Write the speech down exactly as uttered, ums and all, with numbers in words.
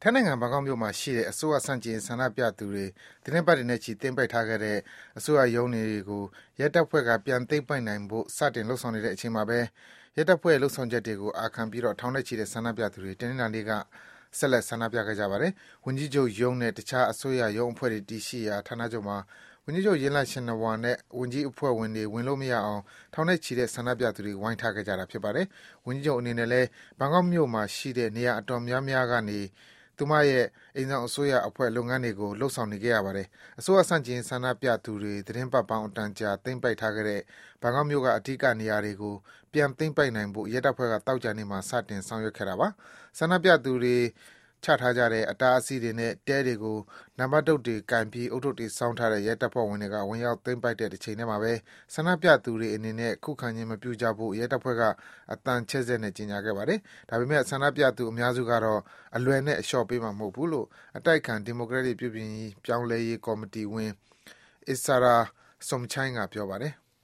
ထိုင်းနိုင်ငံဘန်ကောက်မြို့မှာရှိတဲ့အစိုးရဆန့်ကျင်ရေးဆန္ဒပြသူတွေသီတင်းပတ်တွေနဲ့ချီသိမ်းပိုက်ထားခဲ့တဲ့အစိုးရရုံးတွေကိုရဲတပ်ဖွဲ့ကပြန်သိမ်းပိုက်နိုင်ဖို့စတင်လုပ်ဆောင်နေတဲ့အချိန်မှာပဲရဲတပ်ဖွဲ့ရဲ့လုပ်ဆောင်ချက်တွေကိုအာခံပြီးထောင်နဲ့ချီတဲ့ဆန္ဒပြသူတွေတနင်္လာနေ့ကဆက်လက်ဆန္ဒပြခဲ့ကြပါတယ်။ဝန်ကြီးချုပ်ရုံးနဲ့တခြားအစိုးရရုံးအဖွဲ့တွေတည်ရှိရာဌာနချုပ်မှာဝန်ကြီးချုပ်ယင်လပ်ရှင်နဝါနဲ့ဝန်ကြီးအဖွဲ့ဝင်တွေဝင်လို့မရအောင်ထောင်နဲ့ချီတဲ့ဆန္ဒပြသူတွေဝိုင်းထားခဲ့ကြတာဖြစ်ပါတယ်။ဝန်ကြီးချုပ်အနေနဲ့လည်းဘန်ကောက်မြို့မှာရှိတဲ့နေရာအတော်များများကနေသူမရဲ့အိမ်ဆောင်အစိုးရအဖွဲ့လုပ်ငန်းတွေကိုလှုပ်ဆောင်နေခဲ့ရပါတယ်။အစိုးရဆန့်ကျင်ဆန္ဒပြသူတွေသတင်းပတ်ပေါင်းအတန်ကြာသိမ်းပိုက်ထားခဲ့တဲ့ဘန်ကောက်မြို့ကအထူးကနေရာတွေကိုပြန်သိမ်းပိုက်နိုင်ဖို့ရဲတပ်ဖွဲ့ကတောက်ကြနေမှာစတင်ဆောင်ရွက်ခဲ့တာပါ။ဆန္ဒပြသူတွေချထားကြတဲ့အတားအဆီးတွေနဲ့တဲတွေကိုနံပါတ်တုတ်တွေကင်ပြီးအုတ်ထုပ်တွေစောင်းထားတဲ့ရဲတပ်ဖွဲ့ဝင်တွေကဝင်ရောက်သိမ်းပိုက်တဲ့တစ်ချိန်တည်းမှာပဲဆန္ဒပြသူတွေအနေနဲ့ခုခံခြင်းမပြုကြဖို့ရဲတပ်ဖွဲ့ကအတန်ချဲ့စက်နဲ့ကြေညာခဲ့ပါတယ်။ဒါပေမဲ့ဆန္ဒပြသူအများစုကတော့အလွယ်နဲ့အလျှော့ပေးမှာမဟုတ်ဘူးလို့အတိုက်ခံဒီမိုကရက်တစ်ပြုပြင်ပြောင်းလဲရေးကော်မတီဝင် Isara Somchai ကပြောပါတယ်။